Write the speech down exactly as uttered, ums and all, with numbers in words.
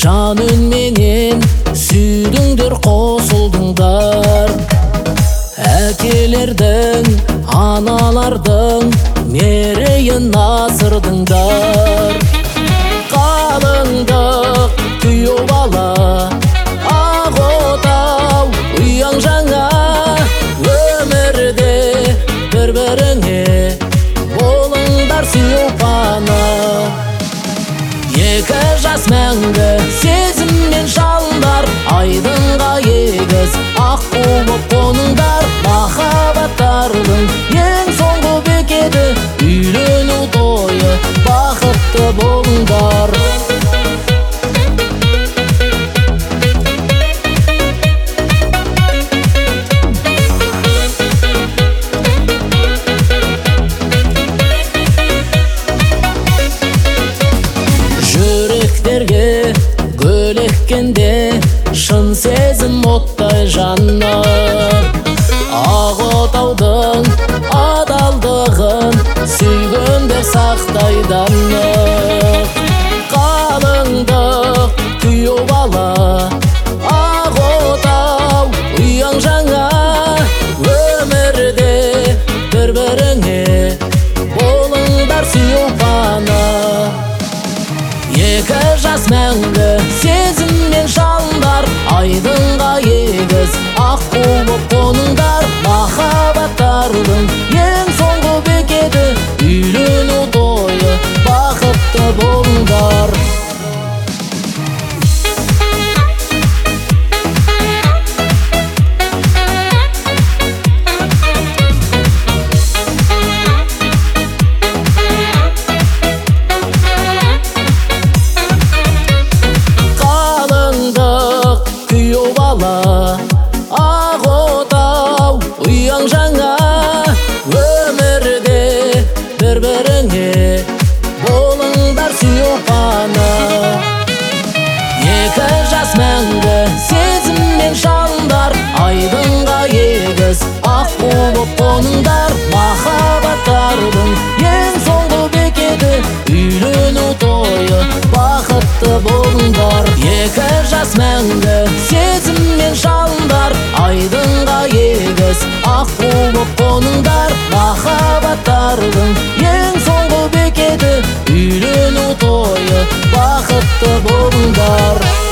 Жанын менен сүйдіңдер, қосылдыңдар. Әкелердің, аналардың мерейін асырдыңдар. Қалыңдық күйеу бала, ақ отау ұяң жаңа. Өмірде бір-біріңе болыңдар сүйеу пана. Екі жас мәңгі сезіммен жалындар, айдынға егіз ақ болып қоныңдар. Махаббаттардың ең соңғы бекеті үйлену тойы, бақытты болыңдар. Жүректерге гүл еккенде шын сезім оттай жанар. Ақ отаудың адалдығын сүйгендер сақтайды анық. Қалыңдық күйеу бала, ақ отау ұяң жаңа. Өмірде бір-біріңе болыңдар сүйеу пана. Екі жас мәңгі сезіммен жалындар, айдынға егіз ақ болып қоныңдар. Махаббаттардың ең соңғы бекеті үйлену тойы, бақытты болыңдар. Ақ отау ұяң жаңа. Өмірде бір-біріңе болыңдар сүйеу пана. Екі жас мәңгі сезіммен жалындар, айдынға егіз ақ болып қоныңдар. Махаббаттардың ең соңғы бекеті үйлену тойы, бақытты болыңдар. Екі жас мәңгі сезіммен жалындар, айдынға егіз ақ болып қоныңдар. Махаббаттардың ең соңғы бекеті үйлену тойы, бақытты болыңдар.